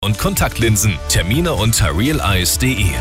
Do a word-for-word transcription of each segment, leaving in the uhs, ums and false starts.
und Kontaktlinsen. Termine unter realeyes punkt de.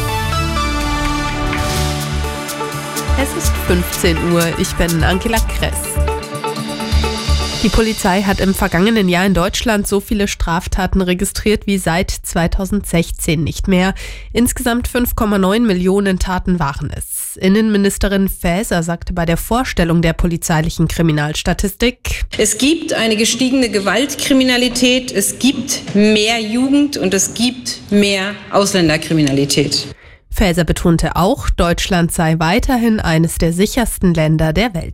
Es ist fünfzehn Uhr, ich bin Angela Kress. Die Polizei hat im vergangenen Jahr in Deutschland so viele Straftaten registriert wie seit zweitausendsechzehn nicht mehr. Insgesamt fünf Komma neun Millionen Taten waren es. Innenministerin Faeser sagte bei der Vorstellung der polizeilichen Kriminalstatistik: Es gibt eine gestiegene Gewaltkriminalität, es gibt mehr Jugend und es gibt mehr Ausländerkriminalität. Faeser betonte auch, Deutschland sei weiterhin eines der sichersten Länder der Welt.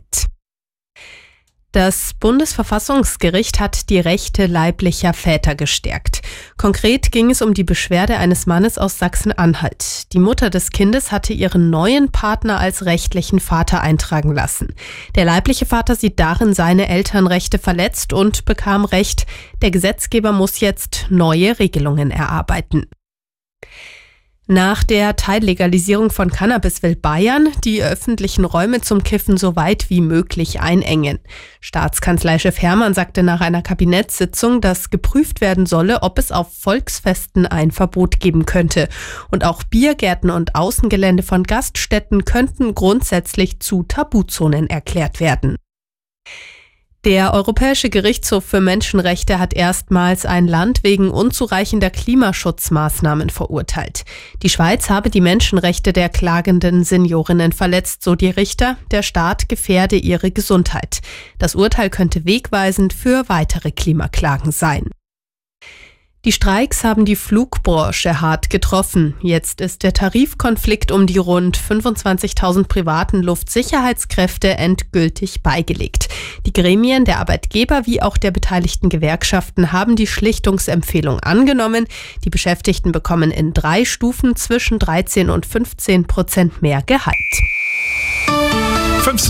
Das Bundesverfassungsgericht hat die Rechte leiblicher Väter gestärkt. Konkret ging es um die Beschwerde eines Mannes aus Sachsen-Anhalt. Die Mutter des Kindes hatte ihren neuen Partner als rechtlichen Vater eintragen lassen. Der leibliche Vater sieht darin seine Elternrechte verletzt und bekam Recht. Der Gesetzgeber muss jetzt neue Regelungen erarbeiten. Nach der Teillegalisierung von Cannabis will Bayern die öffentlichen Räume zum Kiffen so weit wie möglich einengen. Staatskanzleichef Hermann sagte nach einer Kabinettssitzung, dass geprüft werden solle, ob es auf Volksfesten ein Verbot geben könnte. Und auch Biergärten und Außengelände von Gaststätten könnten grundsätzlich zu Tabuzonen erklärt werden. Der Europäische Gerichtshof für Menschenrechte hat erstmals ein Land wegen unzureichender Klimaschutzmaßnahmen verurteilt. Die Schweiz habe die Menschenrechte der klagenden Seniorinnen verletzt, so die Richter. Der Staat gefährde ihre Gesundheit. Das Urteil könnte wegweisend für weitere Klimaklagen sein. Die Streiks haben die Flugbranche hart getroffen. Jetzt ist der Tarifkonflikt um die rund fünfundzwanzigtausend privaten Luftsicherheitskräfte endgültig beigelegt. Die Gremien der Arbeitgeber wie auch der beteiligten Gewerkschaften haben die Schlichtungsempfehlung angenommen. Die Beschäftigten bekommen in drei Stufen zwischen dreizehn und fünfzehn Prozent mehr Gehalt.